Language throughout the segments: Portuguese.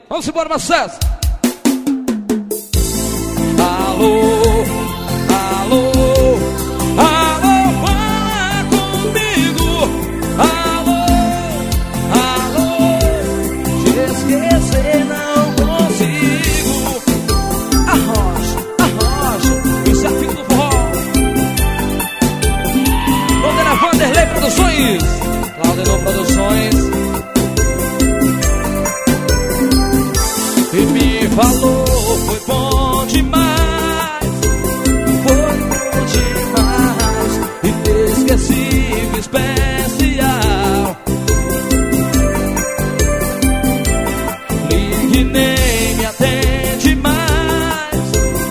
Vamos embora, Marcelo. Alô, alô, alô, fala comigo. Alô, alô, te esquecer não consigo. Arrocha, isso é filho do forró. Bandeira Vanderlei Produções, Claudio Produções. E me falou, foi bom demais, inesquecível, especial. Ligue nem me atende mais,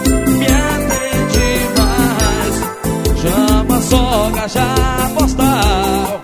chama só caixa postal.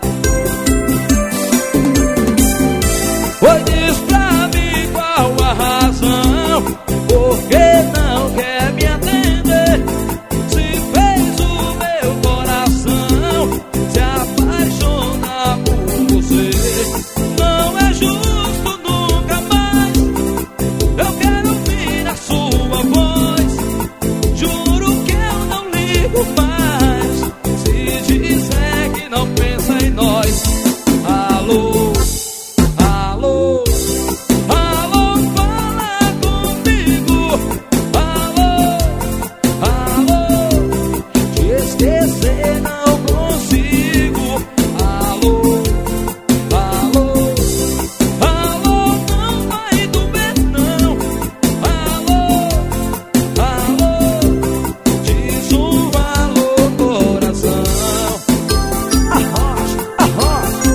Oi, diz pra mim qual a razão, por que não quer me atender? Se fez o meu coração se apaixonar por você. Não é justo nunca mais, eu quero ouvir a sua voz. Juro que eu não ligo mais, se disser que não pensa em nós. Alô, alô, alô, fala comigo. Alô, alô, te esquecer não consigo. Alô, alô, alô, não vai doer não. Alô, alô, diz alô, coração. Arrocha, arrocha.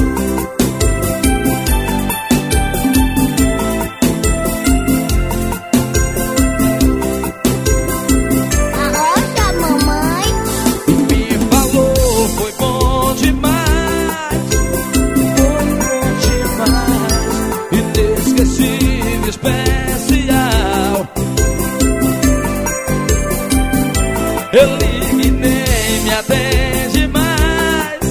Arrocha, mamãe. Me falou, foi bom demais, inesquecível, especial. Eu ligo e nem me atende mais,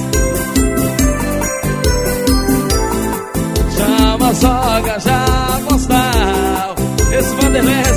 chama só caixa postal. Esse Vanderlei